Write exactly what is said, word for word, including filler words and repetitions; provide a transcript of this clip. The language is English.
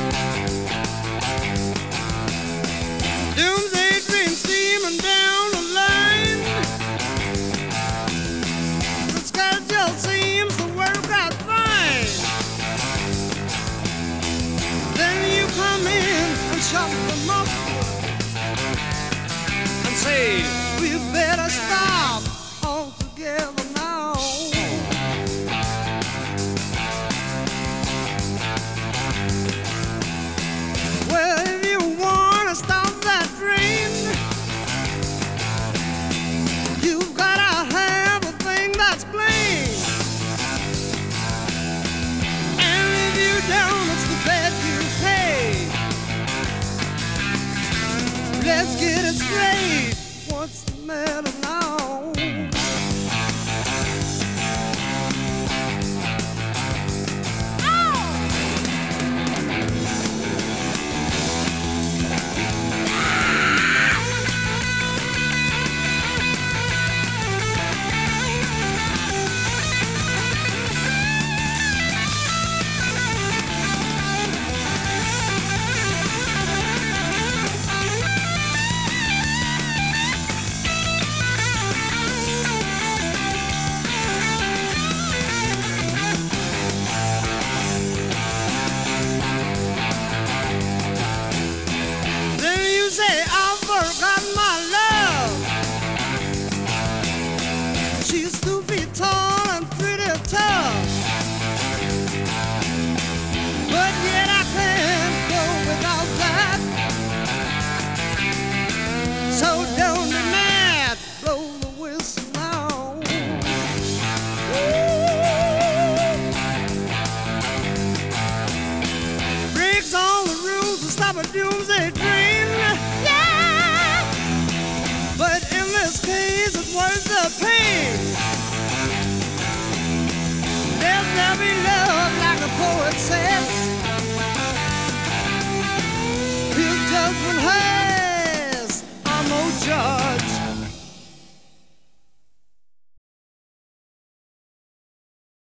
Doomsday dream steaming down the line. The schedule seems to work out fine. Then you come in and shut them up and say, we better stop altogether now. Well, if you wanna stop that train, you've gotta have a thing that's plain. And if you don't, it's the bet you pay. Let's get it straight. What's the matter now? Say I forgot my love. She's two feet tall and pretty tough, but yet I can't go without that. So don't be mad, blow the whistle now. Ooh. Breaks all the rules to stop a doomsday dream. But in this case, it's worth the pain. There's never be love like a poet says. His judgment has, I'm no judge.